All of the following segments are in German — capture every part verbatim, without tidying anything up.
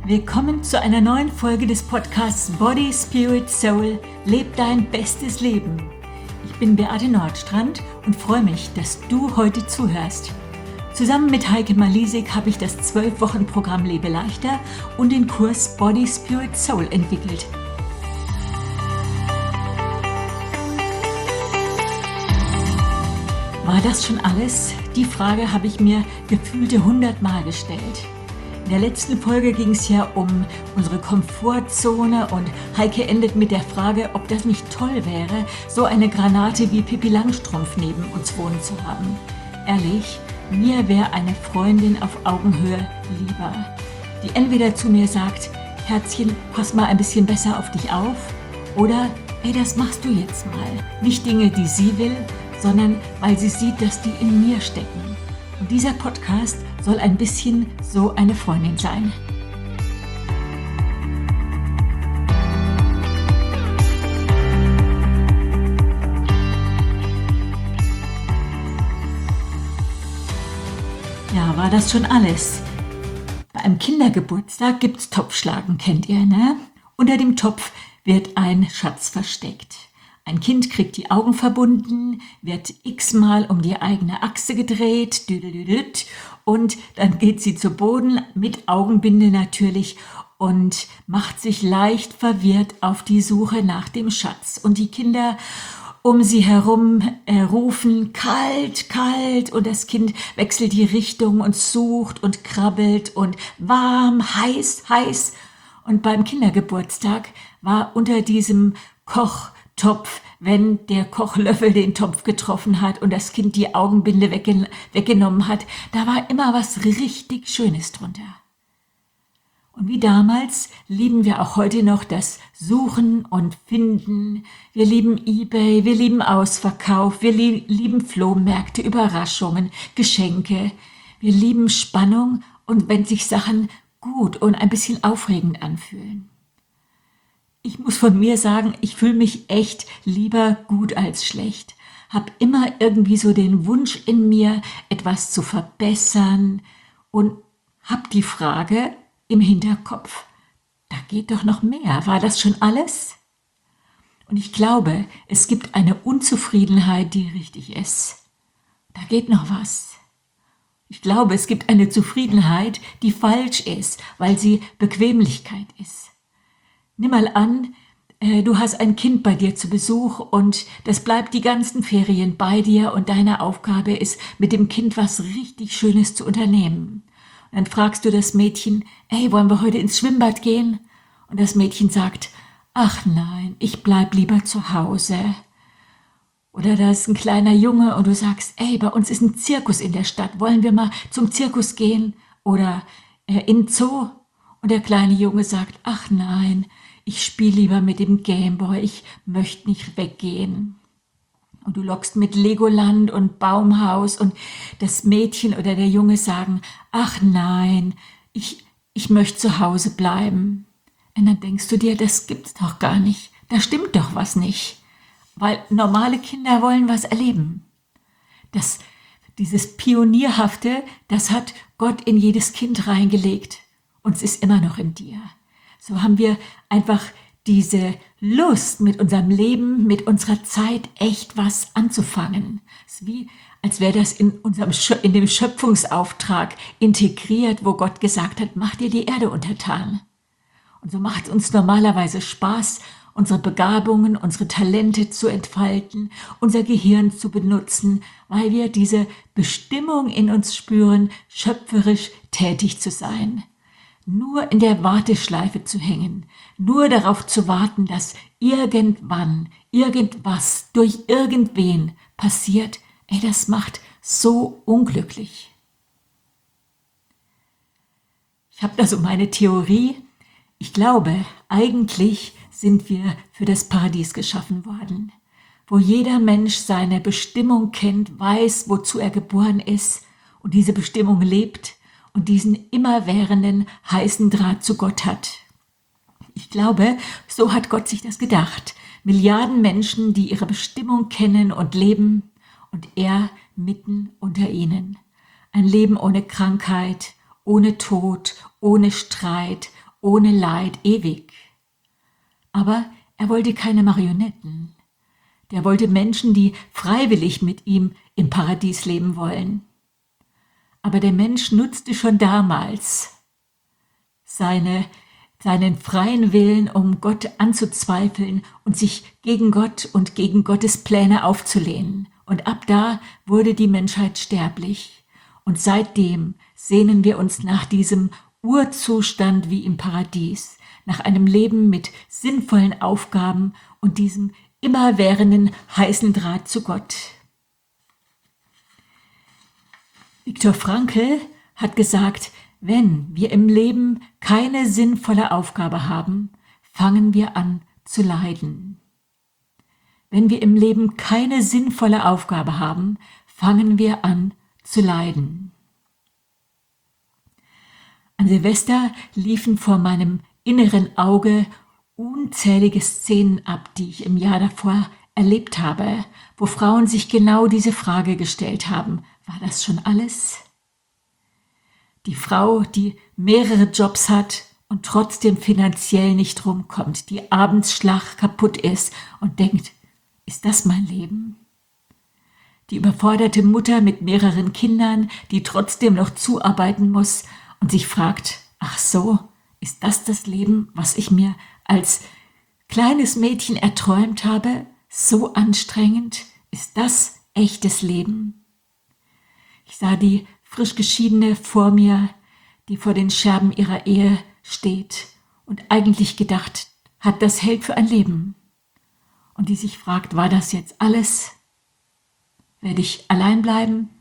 Willkommen zu einer neuen Folge des Podcasts Body, Spirit, Soul – Leb dein bestes Leben. Ich bin Beate Nordstrand und freue mich, dass du heute zuhörst. Zusammen mit Heike Malisik habe ich das zwölf Wochen Programm Lebe leichter und den Kurs Body, Spirit, Soul entwickelt. War das schon alles? Die Frage habe ich mir gefühlte hundert Mal gestellt. In der letzten Folge ging es ja um unsere Komfortzone und Heike endet mit der Frage, ob das nicht toll wäre, so eine Granate wie Pippi Langstrumpf neben uns wohnen zu haben. Ehrlich, mir wäre eine Freundin auf Augenhöhe lieber, die entweder zu mir sagt, Herzchen, pass mal ein bisschen besser auf dich auf, oder, ey, das machst du jetzt mal. Nicht Dinge, die sie will, sondern weil sie sieht, dass die in mir stecken. Und dieser Podcast soll ein bisschen so eine Freundin sein. Ja, war das schon alles? Bei einem Kindergeburtstag gibt's Topfschlagen, kennt ihr, ne? Unter dem Topf wird ein Schatz versteckt. Ein Kind kriegt die Augen verbunden, wird x-mal um die eigene Achse gedreht, düdelüdüt, und dann geht sie zu Boden, mit Augenbinde natürlich, und macht sich leicht verwirrt auf die Suche nach dem Schatz. Und die Kinder um sie herum äh, rufen, kalt, kalt, und das Kind wechselt die Richtung und sucht und krabbelt und warm, heiß, heiß. Und beim Kindergeburtstag war unter diesem Koch Topf, wenn der Kochlöffel den Topf getroffen hat und das Kind die Augenbinde weggen- weggenommen hat, da war immer was richtig Schönes drunter. Und wie damals lieben wir auch heute noch das Suchen und Finden. Wir lieben eBay, wir lieben Ausverkauf, wir li- lieben Flohmärkte, Überraschungen, Geschenke. Wir lieben Spannung und wenn sich Sachen gut und ein bisschen aufregend anfühlen. Ich muss von mir sagen, ich fühle mich echt lieber gut als schlecht. Hab immer irgendwie so den Wunsch in mir, etwas zu verbessern und hab die Frage im Hinterkopf, da geht doch noch mehr. War das schon alles? Und ich glaube, es gibt eine Unzufriedenheit, die richtig ist. Da geht noch was. Ich glaube, es gibt eine Zufriedenheit, die falsch ist, weil sie Bequemlichkeit ist. Nimm mal an, äh, du hast ein Kind bei dir zu Besuch und das bleibt die ganzen Ferien bei dir und deine Aufgabe ist, mit dem Kind was richtig Schönes zu unternehmen. Und dann fragst du das Mädchen, ey, wollen wir heute ins Schwimmbad gehen? Und das Mädchen sagt, ach nein, ich bleib lieber zu Hause. Oder da ist ein kleiner Junge und du sagst, ey, bei uns ist ein Zirkus in der Stadt, wollen wir mal zum Zirkus gehen? Oder äh, in den Zoo? Und der kleine Junge sagt, ach nein, ich spiele lieber mit dem Gameboy, ich möchte nicht weggehen. Und du lockst mit Legoland und Baumhaus und das Mädchen oder der Junge sagen, ach nein, ich, ich möchte zu Hause bleiben. Und dann denkst du dir, das gibt's doch gar nicht, da stimmt doch was nicht. Weil normale Kinder wollen was erleben. Das, dieses Pionierhafte, das hat Gott in jedes Kind reingelegt und es ist immer noch in dir. So haben wir einfach diese Lust, mit unserem Leben, mit unserer Zeit echt was anzufangen. Es ist wie, als wäre das in unserem Schö- in dem Schöpfungsauftrag integriert, wo Gott gesagt hat, mach dir die Erde untertan. Und so macht es uns normalerweise Spaß, unsere Begabungen, unsere Talente zu entfalten, unser Gehirn zu benutzen, weil wir diese Bestimmung in uns spüren, schöpferisch tätig zu sein. Nur in der Warteschleife zu hängen, nur darauf zu warten, dass irgendwann, irgendwas durch irgendwen passiert, ey, das macht so unglücklich. Ich habe da so meine Theorie. Ich glaube, eigentlich sind wir für das Paradies geschaffen worden, wo jeder Mensch seine Bestimmung kennt, weiß, wozu er geboren ist und diese Bestimmung lebt und diesen immerwährenden heißen Draht zu Gott hat. Ich glaube, so hat Gott sich das gedacht. Milliarden Menschen, die ihre Bestimmung kennen und leben und er mitten unter ihnen. Ein Leben ohne Krankheit, ohne Tod, ohne Streit, ohne Leid ewig. Aber er wollte keine Marionetten. Der wollte Menschen, die freiwillig mit ihm im Paradies leben wollen. Aber der Mensch nutzte schon damals seine, seinen freien Willen, um Gott anzuzweifeln und sich gegen Gott und gegen Gottes Pläne aufzulehnen. Und ab da wurde die Menschheit sterblich. Und seitdem sehnen wir uns nach diesem Urzustand wie im Paradies, nach einem Leben mit sinnvollen Aufgaben und diesem immerwährenden heißen Draht zu Gott. Viktor Frankl hat gesagt, wenn wir im Leben keine sinnvolle Aufgabe haben, fangen wir an zu leiden. Wenn wir im Leben keine sinnvolle Aufgabe haben, fangen wir an zu leiden. An Silvester liefen vor meinem inneren Auge unzählige Szenen ab, die ich im Jahr davor erlebt habe, wo Frauen sich genau diese Frage gestellt haben: War das schon alles? Die Frau, die mehrere Jobs hat und trotzdem finanziell nicht rumkommt, die abends schlach kaputt ist und denkt: Ist das mein Leben? Die überforderte Mutter mit mehreren Kindern, die trotzdem noch zuarbeiten muss und sich fragt: Ach so, ist das das Leben, was ich mir als kleines Mädchen erträumt habe? So anstrengend? Ist das echtes Leben? Ich sah die frisch Geschiedene vor mir, die vor den Scherben ihrer Ehe steht und eigentlich gedacht hat, das hält für ein Leben. Und die sich fragt: War das jetzt alles? Werde ich allein bleiben?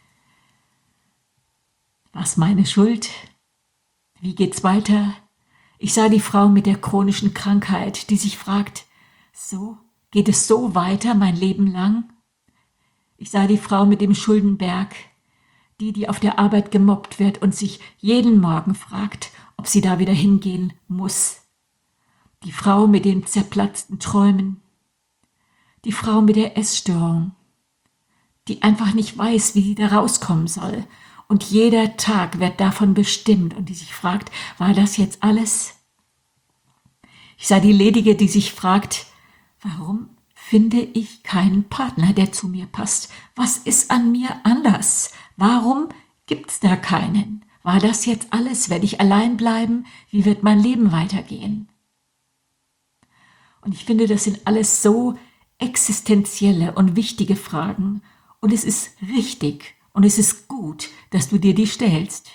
Was meine Schuld? Wie geht's weiter? Ich sah die Frau mit der chronischen Krankheit, die sich fragt: So, geht es so weiter mein Leben lang? Ich sah die Frau mit dem Schuldenberg, die, die auf der Arbeit gemobbt wird und sich jeden Morgen fragt, ob sie da wieder hingehen muss. Die Frau mit den zerplatzten Träumen. Die Frau mit der Essstörung, die einfach nicht weiß, wie sie da rauskommen soll. Und jeder Tag wird davon bestimmt und die sich fragt: War das jetzt alles? Ich sah die Ledige, die sich fragt: Warum finde ich keinen Partner, der zu mir passt? Was ist an mir anders? Warum gibt's da keinen? War das jetzt alles? Werde ich allein bleiben? Wie wird mein Leben weitergehen? Und ich finde, das sind alles so existenzielle und wichtige Fragen. Und es ist richtig und es ist gut, dass du dir die stellst.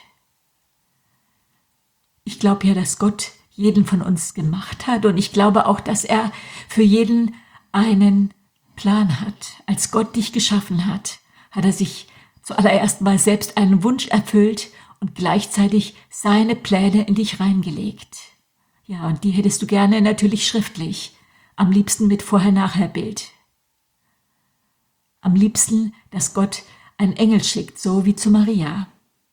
Ich glaube ja, dass Gott jeden von uns gemacht hat und ich glaube auch, dass er für jeden einen Plan hat. Als Gott dich geschaffen hat, hat er sich zuallererst mal selbst einen Wunsch erfüllt und gleichzeitig seine Pläne in dich reingelegt. Ja, und die hättest du gerne natürlich schriftlich, am liebsten mit Vorher-Nachher-Bild. Am liebsten, dass Gott einen Engel schickt, so wie zu Maria.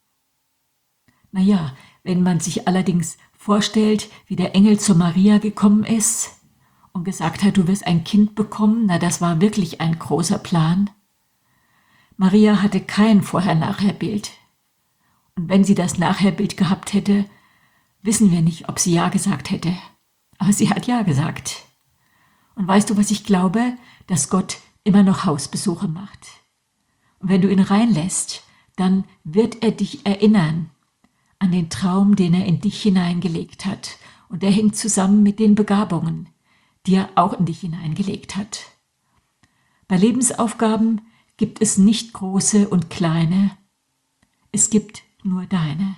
Naja, wenn man sich allerdings vorstellt, wie der Engel zu Maria gekommen ist und gesagt hat, du wirst ein Kind bekommen, na, das war wirklich ein großer Plan. Maria hatte kein Vorher-Nachher-Bild. Und wenn sie das Nachher-Bild gehabt hätte, wissen wir nicht, ob sie Ja gesagt hätte. Aber sie hat Ja gesagt. Und weißt du, was ich glaube? Dass Gott immer noch Hausbesuche macht. Und wenn du ihn reinlässt, dann wird er dich erinnern an den Traum, den er in dich hineingelegt hat. Und der hängt zusammen mit den Begabungen, die er auch in dich hineingelegt hat. Bei Lebensaufgaben gibt es nicht große und kleine, es gibt nur deine.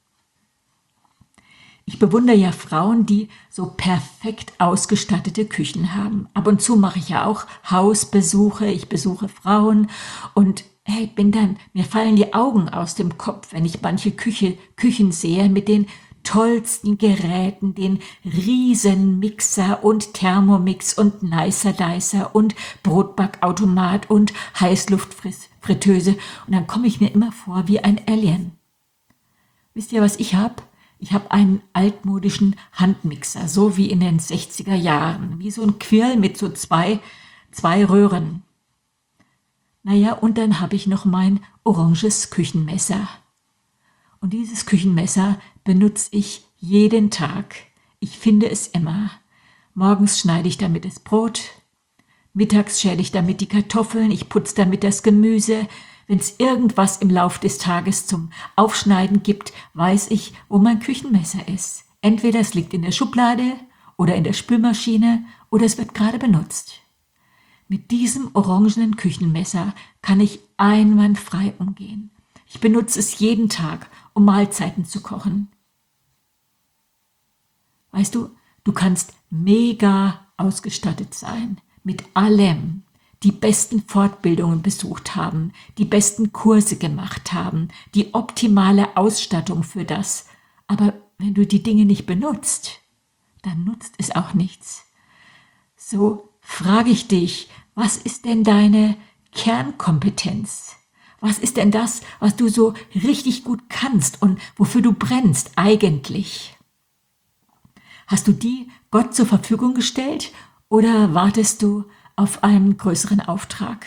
Ich bewundere ja Frauen, die so perfekt ausgestattete Küchen haben. Ab und zu mache ich ja auch Hausbesuche, ich besuche Frauen und hey, bin dann, mir fallen die Augen aus dem Kopf, wenn ich manche Küche, Küchen sehe mit den tollsten Geräten, den riesen Mixer und Thermomix und Nicer Dicer und Brotbackautomat und Heißluftfritteuse und dann komme ich mir immer vor wie ein Alien. Wisst ihr, was ich habe? Ich habe einen altmodischen Handmixer, so wie in den sechziger Jahren, wie so ein Quirl mit so zwei, zwei Röhren. Naja, und dann habe ich noch mein oranges Küchenmesser. Und dieses Küchenmesser benutze ich jeden Tag. Ich finde es immer. Morgens schneide ich damit das Brot, mittags schäle ich damit die Kartoffeln, ich putze damit das Gemüse. Wenn es irgendwas im Lauf des Tages zum Aufschneiden gibt, weiß ich, wo mein Küchenmesser ist. Entweder es liegt in der Schublade oder in der Spülmaschine oder es wird gerade benutzt. Mit diesem orangenen Küchenmesser kann ich einwandfrei umgehen. Ich benutze es jeden Tag, um Mahlzeiten zu kochen. Weißt du, du kannst mega ausgestattet sein mit allem, die besten Fortbildungen besucht haben, die besten Kurse gemacht haben, die optimale Ausstattung für das. Aber wenn du die Dinge nicht benutzt, dann nutzt es auch nichts. So frage ich dich, was ist denn deine Kernkompetenz? Was ist denn das, was du so richtig gut kannst und wofür du brennst eigentlich? Hast du die Gott zur Verfügung gestellt oder wartest du auf einen größeren Auftrag?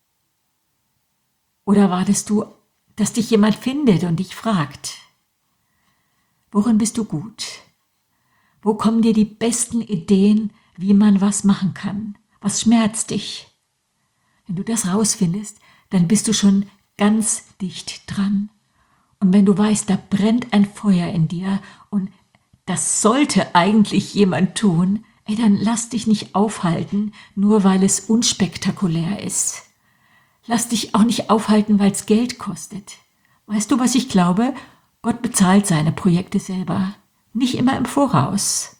Oder wartest du, dass dich jemand findet und dich fragt, worin bist du gut? Wo kommen dir die besten Ideen, wie man was machen kann? Was schmerzt dich? Wenn du das rausfindest, dann bist du schon ganz dicht dran. Und wenn du weißt, da brennt ein Feuer in dir und das sollte eigentlich jemand tun, ey, dann lass dich nicht aufhalten, nur weil es unspektakulär ist. Lass dich auch nicht aufhalten, weil es Geld kostet. Weißt du, was ich glaube? Gott bezahlt seine Projekte selber, nicht immer im Voraus.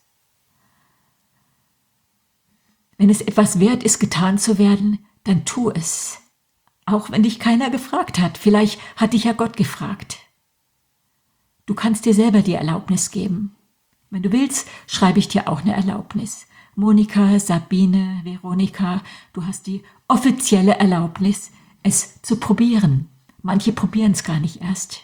Wenn es etwas wert ist, getan zu werden, dann tu es. Auch wenn dich keiner gefragt hat. Vielleicht hat dich ja Gott gefragt. Du kannst dir selber die Erlaubnis geben. Wenn du willst, schreibe ich dir auch eine Erlaubnis. Monika, Sabine, Veronika, du hast die offizielle Erlaubnis, es zu probieren. Manche probieren es gar nicht erst.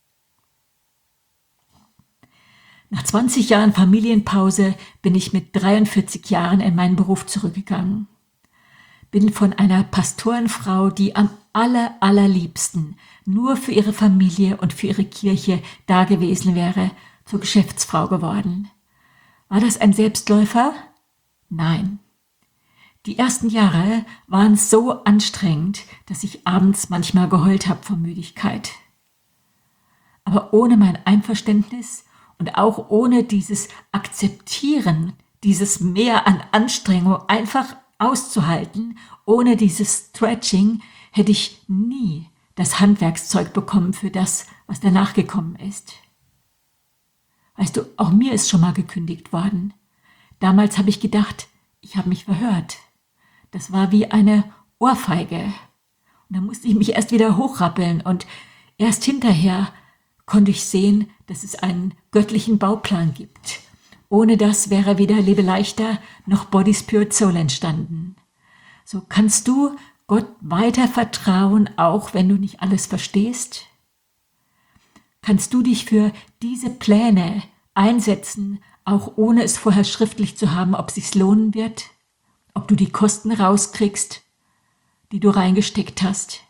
Nach zwanzig Jahren Familienpause bin ich mit dreiundvierzig Jahren in meinen Beruf zurückgegangen. Bin von einer Pastorenfrau, die am aller, allerliebsten nur für ihre Familie und für ihre Kirche da gewesen wäre, zur Geschäftsfrau geworden. War das ein Selbstläufer? Nein. Die ersten Jahre waren so anstrengend, dass ich abends manchmal geheult habe vor Müdigkeit. Aber ohne mein Einverständnis und auch ohne dieses Akzeptieren, dieses Mehr an Anstrengung einfach auszuhalten, ohne dieses Stretching, hätte ich nie das Handwerkszeug bekommen für das, was danach gekommen ist. Weißt du, auch mir ist schon mal gekündigt worden. Damals habe ich gedacht, ich habe mich verhört. Das war wie eine Ohrfeige. Und dann musste ich mich erst wieder hochrappeln und erst hinterher konnte ich sehen, dass es einen göttlichen Bauplan gibt. Ohne das wäre weder Lebe leichter noch Body, Spirit, Soul entstanden. So kannst du Gott weiter vertrauen, auch wenn du nicht alles verstehst? Kannst du dich für diese Pläne einsetzen, auch ohne es vorher schriftlich zu haben, ob es sich lohnen wird? Ob du die Kosten rauskriegst, die du reingesteckt hast?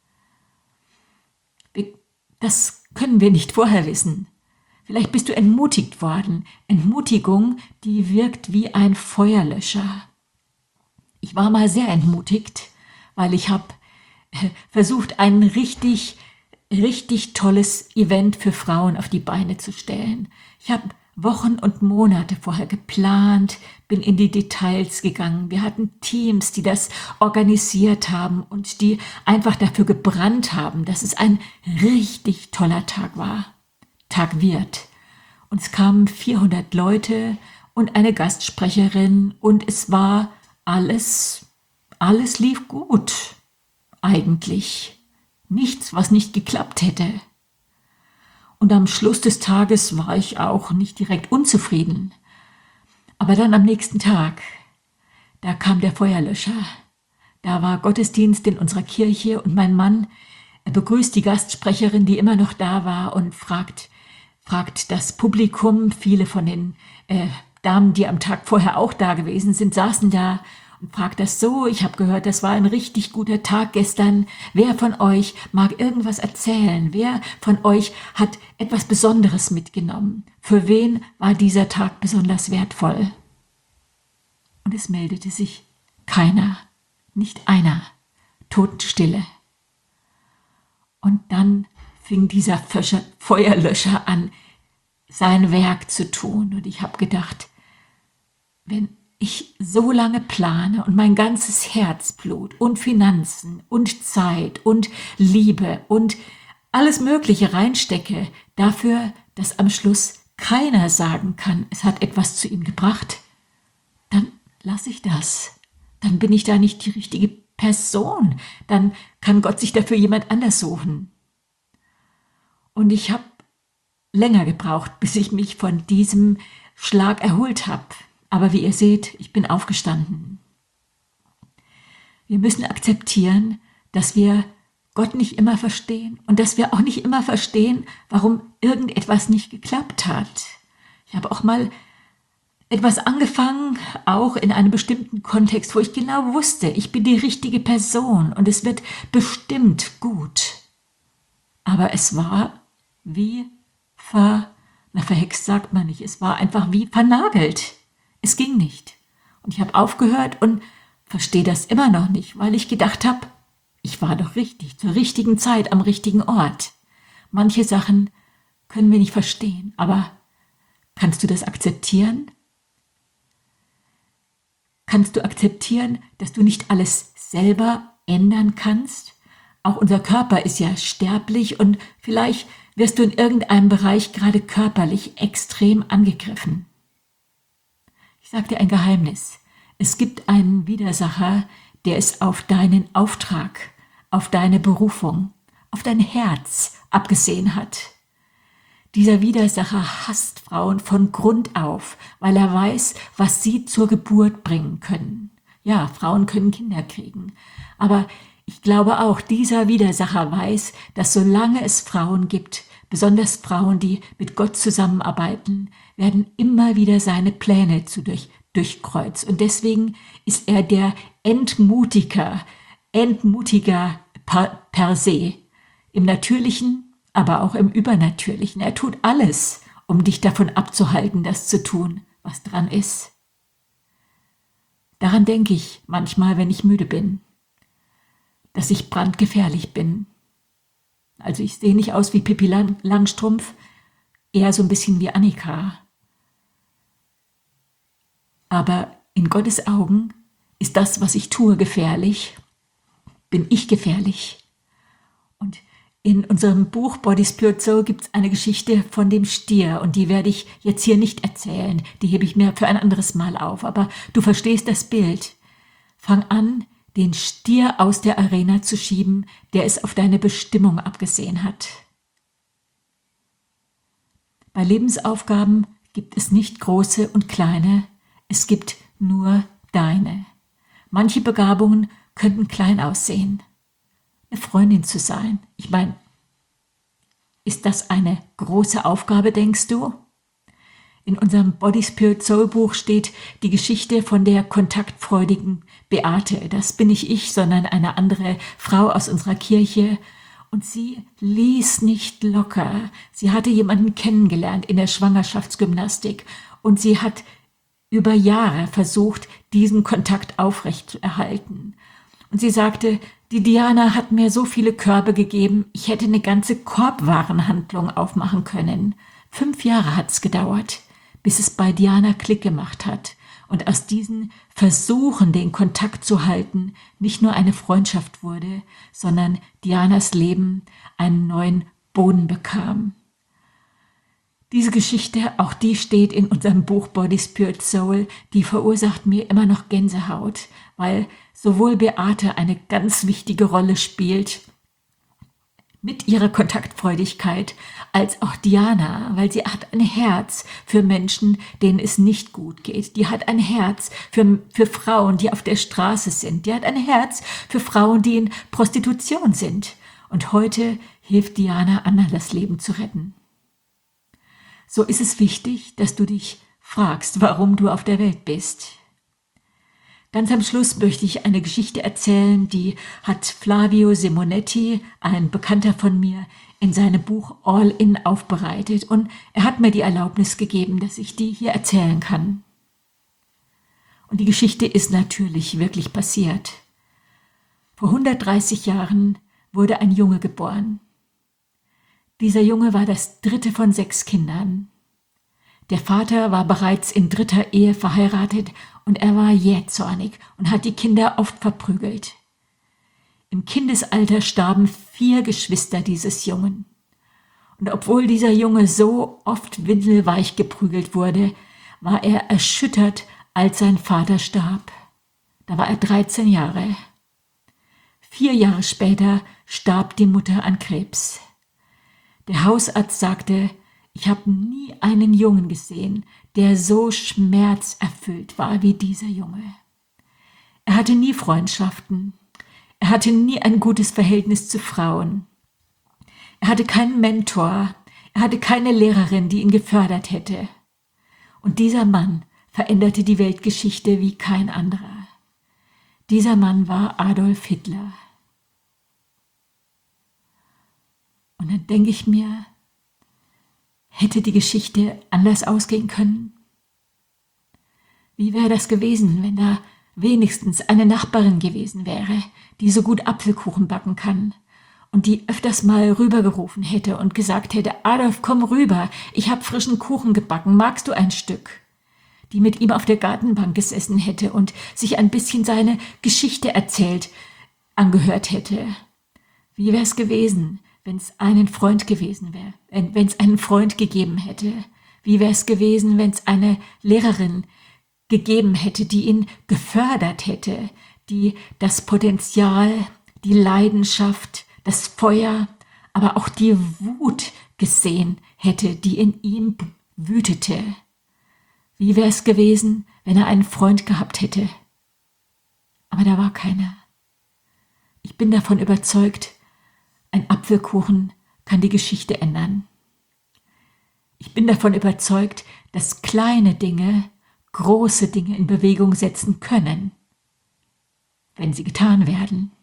Das können wir nicht vorher wissen. Vielleicht bist du entmutigt worden. Entmutigung, die wirkt wie ein Feuerlöscher. Ich war mal sehr entmutigt, weil ich habe versucht, ein richtig, richtig tolles Event für Frauen auf die Beine zu stellen. Ich habe Wochen und Monate vorher geplant, bin in die Details gegangen. Wir hatten Teams, die das organisiert haben und die einfach dafür gebrannt haben, dass es ein richtig toller Tag war. Tag wird. Und es kamen vierhundert Leute und eine Gastsprecherin und es war alles, alles lief gut. Eigentlich. Nichts, was nicht geklappt hätte. Und am Schluss des Tages war ich auch nicht direkt unzufrieden. Aber dann am nächsten Tag, da kam der Feuerlöscher. Da war Gottesdienst in unserer Kirche und mein Mann, er begrüßt die Gastsprecherin, die immer noch da war und fragt, fragt das Publikum, viele von den äh, Damen, die am Tag vorher auch da gewesen sind, saßen da und fragt das so: Ich habe gehört, das war ein richtig guter Tag gestern. Wer von euch mag irgendwas erzählen? Wer von euch hat etwas Besonderes mitgenommen? Für wen war dieser Tag besonders wertvoll? Und es meldete sich keiner, nicht einer, Totenstille. Und dann fing dieser Feuerlöscher an, sein Werk zu tun. Und ich habe gedacht, wenn ich so lange plane und mein ganzes Herzblut und Finanzen und Zeit und Liebe und alles Mögliche reinstecke, dafür, dass am Schluss keiner sagen kann, es hat etwas zu ihm gebracht, dann lasse ich das. Dann bin ich da nicht die richtige Person. Dann kann Gott sich dafür jemand anders suchen. Und ich habe länger gebraucht, bis ich mich von diesem Schlag erholt habe. Aber wie ihr seht, ich bin aufgestanden. Wir müssen akzeptieren, dass wir Gott nicht immer verstehen und dass wir auch nicht immer verstehen, warum irgendetwas nicht geklappt hat. Ich habe auch mal etwas angefangen, auch in einem bestimmten Kontext, wo ich genau wusste, ich bin die richtige Person und es wird bestimmt gut. Aber es war wie ver, na, verhext sagt man nicht, es war einfach wie vernagelt. Es ging nicht. Und ich habe aufgehört und verstehe das immer noch nicht, weil ich gedacht habe, ich war doch richtig, zur richtigen Zeit, am richtigen Ort. Manche Sachen können wir nicht verstehen, aber kannst du das akzeptieren? Kannst du akzeptieren, dass du nicht alles selber ändern kannst? Auch unser Körper ist ja sterblich und vielleicht wirst du in irgendeinem Bereich gerade körperlich extrem angegriffen. Ich sage dir ein Geheimnis. Es gibt einen Widersacher, der es auf deinen Auftrag, auf deine Berufung, auf dein Herz abgesehen hat. Dieser Widersacher hasst Frauen von Grund auf, weil er weiß, was sie zur Geburt bringen können. Ja, Frauen können Kinder kriegen, aber ich glaube auch, dieser Widersacher weiß, dass solange es Frauen gibt, besonders Frauen, die mit Gott zusammenarbeiten, werden immer wieder seine Pläne zu durch, durchkreuzt. Und deswegen ist er der Entmutiger, Entmutiger per, per se, im Natürlichen, aber auch im Übernatürlichen. Er tut alles, um dich davon abzuhalten, das zu tun, was dran ist. Daran denke ich manchmal, wenn ich müde bin, dass ich brandgefährlich bin. Also ich sehe nicht aus wie Pippi Lang- Langstrumpf, eher so ein bisschen wie Annika. Aber in Gottes Augen ist das, was ich tue, gefährlich. Bin ich gefährlich? Und in unserem Buch Body, Spirit, Soul gibt es eine Geschichte von dem Stier und die werde ich jetzt hier nicht erzählen. Die hebe ich mir für ein anderes Mal auf. Aber du verstehst das Bild. Fang an, den Stier aus der Arena zu schieben, der es auf deine Bestimmung abgesehen hat. Bei Lebensaufgaben gibt es nicht große und kleine, es gibt nur deine. Manche Begabungen könnten klein aussehen. Eine Freundin zu sein, ich meine, ist das eine große Aufgabe, denkst du? In unserem Body, Spirit, Soul Buch steht die Geschichte von der kontaktfreudigen Beate. Das bin nicht ich, sondern eine andere Frau aus unserer Kirche. Und sie ließ nicht locker. Sie hatte jemanden kennengelernt in der Schwangerschaftsgymnastik. Und sie hat über Jahre versucht, diesen Kontakt aufrechtzuerhalten. Und sie sagte, die Diana hat mir so viele Körbe gegeben, ich hätte eine ganze Korbwarenhandlung aufmachen können. Fünf Jahre hat es gedauert, bis es bei Diana Klick gemacht hat und aus diesen Versuchen, den Kontakt zu halten, nicht nur eine Freundschaft wurde, sondern Dianas Leben einen neuen Boden bekam. Diese Geschichte, auch die steht in unserem Buch Body, Spirit, Soul, die verursacht mir immer noch Gänsehaut, weil sowohl Beate eine ganz wichtige Rolle spielt, mit ihrer Kontaktfreudigkeit, als auch Diana, weil sie hat ein Herz für Menschen, denen es nicht gut geht. Die hat ein Herz für, für Frauen, die auf der Straße sind. Die hat ein Herz für Frauen, die in Prostitution sind. Und heute hilft Diana anderen, das Leben zu retten. So ist es wichtig, dass du dich fragst, warum du auf der Welt bist. Ganz am Schluss möchte ich eine Geschichte erzählen, die hat Flavio Simonetti, ein Bekannter von mir, in seinem Buch All In aufbereitet und er hat mir die Erlaubnis gegeben, dass ich die hier erzählen kann. Und die Geschichte ist natürlich wirklich passiert. Vor hundertdreißig Jahren wurde ein Junge geboren. Dieser Junge war das dritte von sechs Kindern. Der Vater war bereits in dritter Ehe verheiratet und er war jähzornig und hat die Kinder oft verprügelt. Im Kindesalter starben vier Geschwister dieses Jungen. Und obwohl dieser Junge so oft windelweich geprügelt wurde, war er erschüttert, als sein Vater starb. Da war er dreizehn Jahre. Vier Jahre später starb die Mutter an Krebs. Der Hausarzt sagte, ich habe nie einen Jungen gesehen, der so schmerzerfüllt war wie dieser Junge. Er hatte nie Freundschaften. Er hatte nie ein gutes Verhältnis zu Frauen. Er hatte keinen Mentor. Er hatte keine Lehrerin, die ihn gefördert hätte. Und dieser Mann veränderte die Weltgeschichte wie kein anderer. Dieser Mann war Adolf Hitler. Und dann denke ich mir, hätte die Geschichte anders ausgehen können? Wie wäre das gewesen, wenn da wenigstens eine Nachbarin gewesen wäre, die so gut Apfelkuchen backen kann und die öfters mal rübergerufen hätte und gesagt hätte, Adolf, komm rüber, ich habe frischen Kuchen gebacken, magst du ein Stück? Die mit ihm auf der Gartenbank gesessen hätte und sich ein bisschen seine Geschichte erzählt, angehört hätte. Wie wäre es gewesen, wenn es einen Freund gewesen wäre, wenn es einen Freund gegeben hätte? Wie wäre es gewesen, wenn es eine Lehrerin gegeben hätte, die ihn gefördert hätte, die das Potenzial, die Leidenschaft, das Feuer, aber auch die Wut gesehen hätte, die in ihm wütete? Wie wäre es gewesen, wenn er einen Freund gehabt hätte? Aber da war keiner. Ich bin davon überzeugt, ein Apfelkuchen kann die Geschichte ändern. Ich bin davon überzeugt, dass kleine Dinge große Dinge in Bewegung setzen können, wenn sie getan werden.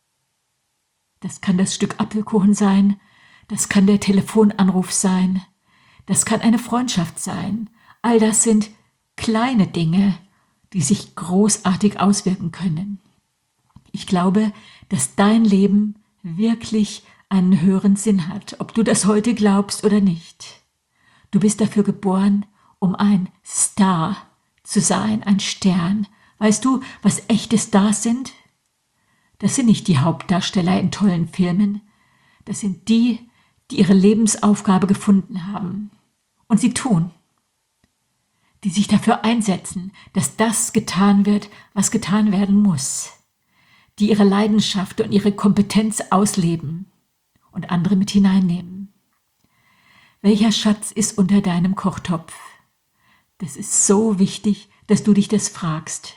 Das kann das Stück Apfelkuchen sein, das kann der Telefonanruf sein, das kann eine Freundschaft sein. All das sind kleine Dinge, die sich großartig auswirken können. Ich glaube, dass dein Leben wirklich einen höheren Sinn hat, ob du das heute glaubst oder nicht. Du bist dafür geboren, um ein Star zu sein, ein Stern. Weißt du, was echte Stars sind? Das sind nicht die Hauptdarsteller in tollen Filmen. Das sind die, die ihre Lebensaufgabe gefunden haben. Und sie tun. Die sich dafür einsetzen, dass das getan wird, was getan werden muss. Die ihre Leidenschaft und ihre Kompetenz ausleben und andere mit hineinnehmen. Welcher Schatz ist unter deinem Kochtopf? Das ist so wichtig, dass du dich das fragst.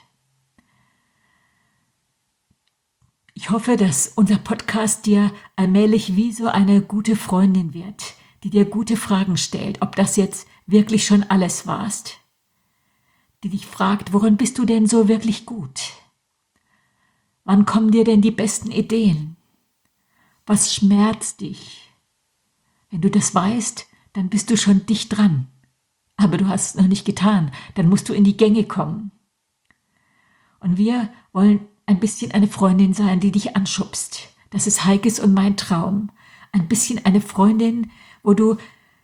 Ich hoffe, dass unser Podcast dir allmählich wie so eine gute Freundin wird, die dir gute Fragen stellt, ob das jetzt wirklich schon alles warst. Die dich fragt, worin bist du denn so wirklich gut? Wann kommen dir denn die besten Ideen? Was schmerzt dich? Wenn du das weißt, dann bist du schon dicht dran. Aber du hast es noch nicht getan, dann musst du in die Gänge kommen. Und wir wollen ein bisschen eine Freundin sein, die dich anschubst. Das ist Heikes und mein Traum. Ein bisschen eine Freundin, wo du,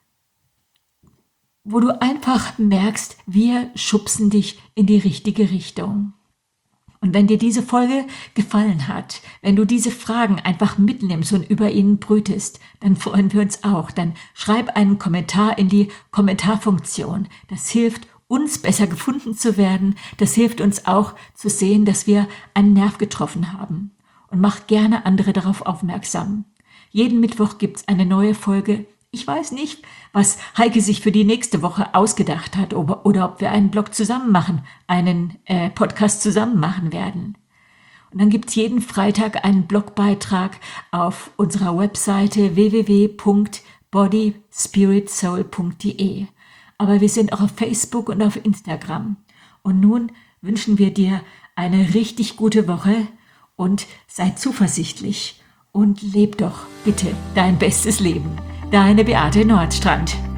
wo du einfach merkst, wir schubsen dich in die richtige Richtung. Und wenn dir diese Folge gefallen hat, wenn du diese Fragen einfach mitnimmst und über ihnen brütest, dann freuen wir uns auch. Dann schreib einen Kommentar in die Kommentarfunktion. Das hilft uns besser gefunden zu werden. Das hilft uns auch zu sehen, dass wir einen Nerv getroffen haben. Und mach gerne andere darauf aufmerksam. Jeden Mittwoch gibt's eine neue Folge. Ich weiß nicht, was Heike sich für die nächste Woche ausgedacht hat oder, oder ob wir einen Blog zusammen machen, einen äh, Podcast zusammen machen werden. Und dann gibt's jeden Freitag einen Blogbeitrag auf unserer Webseite w w w punkt body spirit soul punkt d e. Aber wir sind auch auf Facebook und auf Instagram. Und nun wünschen wir dir eine richtig gute Woche und sei zuversichtlich und leb doch bitte dein bestes Leben. Deine Beate Nordstrand.